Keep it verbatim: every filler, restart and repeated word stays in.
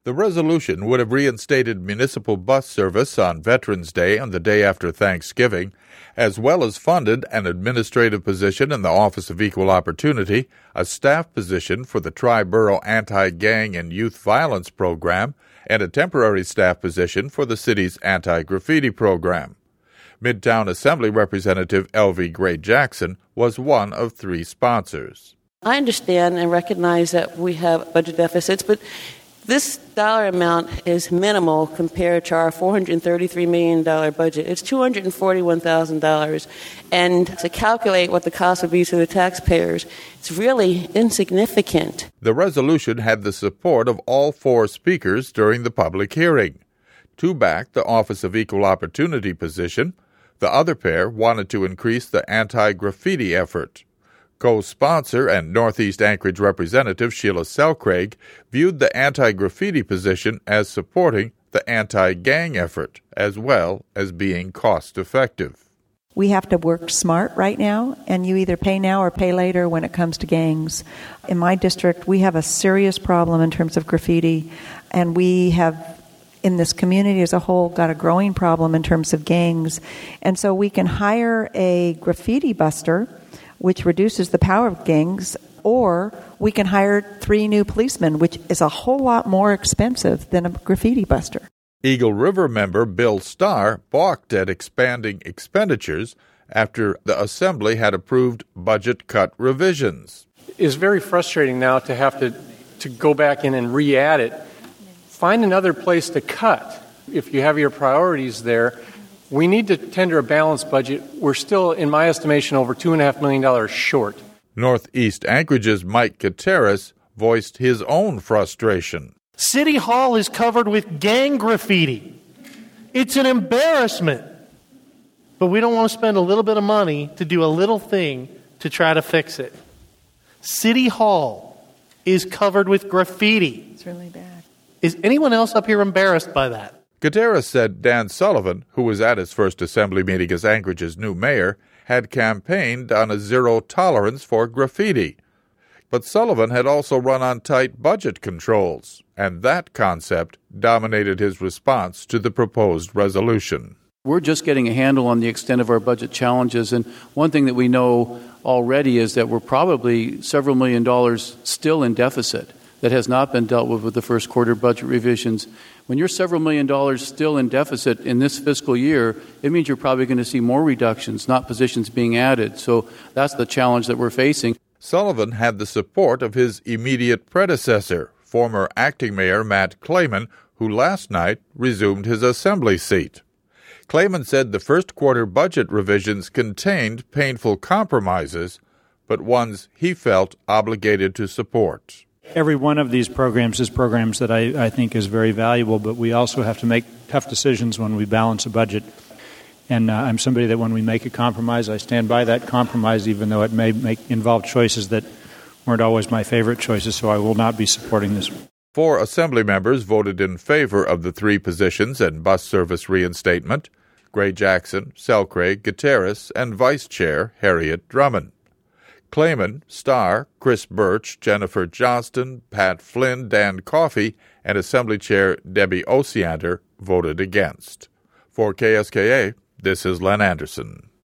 The resolution would have reinstated municipal bus service on Veterans Day and the day after Thanksgiving, as well as funded an administrative position in the Office of Equal Opportunity, a staff position for the Tri-Borough Anti-Gang and Youth Violence Program, and a temporary staff position for the city's anti-graffiti program. Midtown Assembly Representative Elvie Gray Jackson was one of three sponsors. I understand and recognize that we have budget deficits, but this dollar amount is minimal compared to our four hundred thirty-three million dollars budget. It's two hundred forty-one thousand dollars. And to calculate what the cost would be to the taxpayers, it's really insignificant. The resolution had the support of all four speakers during the public hearing. Two backed the Office of Equal Opportunity position. The other pair wanted to increase the anti-graffiti effort. Co-sponsor and Northeast Anchorage Representative Sheila Selcraig viewed the anti-graffiti position as supporting the anti-gang effort, as well as being cost-effective. We have to work smart right now, and you either pay now or pay later when it comes to gangs. In my district, we have a serious problem in terms of graffiti, and we have, in this community as a whole, got a growing problem in terms of gangs. And so we can hire a graffiti buster, which reduces the power of gangs, or we can hire three new policemen, which is a whole lot more expensive than a graffiti buster. Eagle River member Bill Starr balked at expanding expenditures after the Assembly had approved budget cut revisions. It's very frustrating now to have to, to go back in and re-add it. Find another place to cut. If you have your priorities there, we need to tender a balanced budget. We're still, in my estimation, over two point five million dollars short. Northeast Anchorage's Mike Gutierrez voiced his own frustration. City Hall is covered with gang graffiti. It's an embarrassment. But we don't want to spend a little bit of money to do a little thing to try to fix it. City Hall is covered with graffiti. It's really bad. Is anyone else up here embarrassed by that? Gutierrez said Dan Sullivan, who was at his first Assembly meeting as Anchorage's new mayor, had campaigned on a zero tolerance for graffiti. But Sullivan had also run on tight budget controls, and that concept dominated his response to the proposed resolution. We're just getting a handle on the extent of our budget challenges, and one thing that we know already is that we're probably several million dollars still in deficit that has not been dealt with with the first quarter budget revisions. When you're several million dollars still in deficit in this fiscal year, it means you're probably going to see more reductions, not positions being added. So that's the challenge that we're facing. Sullivan had the support of his immediate predecessor, former acting mayor Matt Clayman, who last night resumed his assembly seat. Clayman said the first quarter budget revisions contained painful compromises, but ones he felt obligated to support. Every one of these programs is programs that I, I think is very valuable, but we also have to make tough decisions when we balance a budget. And uh, I'm somebody that when we make a compromise, I stand by that compromise, even though it may make, involve choices that weren't always my favorite choices, so I will not be supporting this. Four Assembly members voted in favor of the three positions and bus service reinstatement: Gray Jackson, Selcraig, Gutierrez, and Vice Chair Harriet Drummond. Clayman, Starr, Chris Birch, Jennifer Johnston, Pat Flynn, Dan Coffey, and Assembly Chair Debbie Osiander voted against. For K S K A, this is Len Anderson.